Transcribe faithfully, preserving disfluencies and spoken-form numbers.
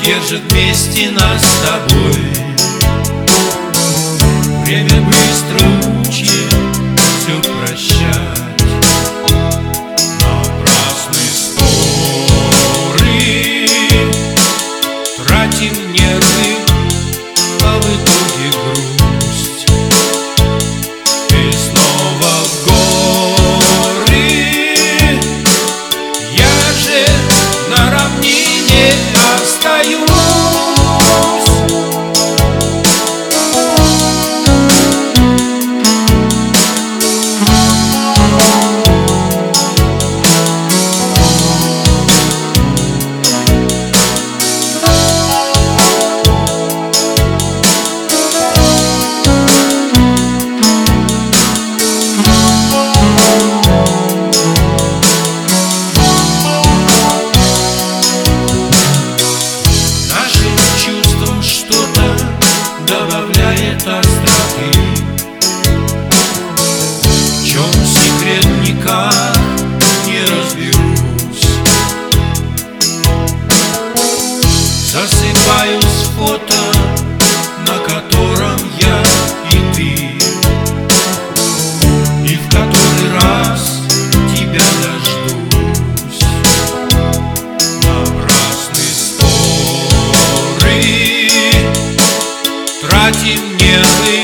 держит вместе нас с тобой. Время быстро учит все прощать. Напрасные споры, тратим нервы, а в итоге грусть. Ты снова в горы, я же на равнине остаюсь. Добавляет остроты. В чем секрет, никак не разберусь. Засыпаюсь в фото, на котором я и ты, и в который раз тебя дождусь. Напрасные споры, тратим нервы,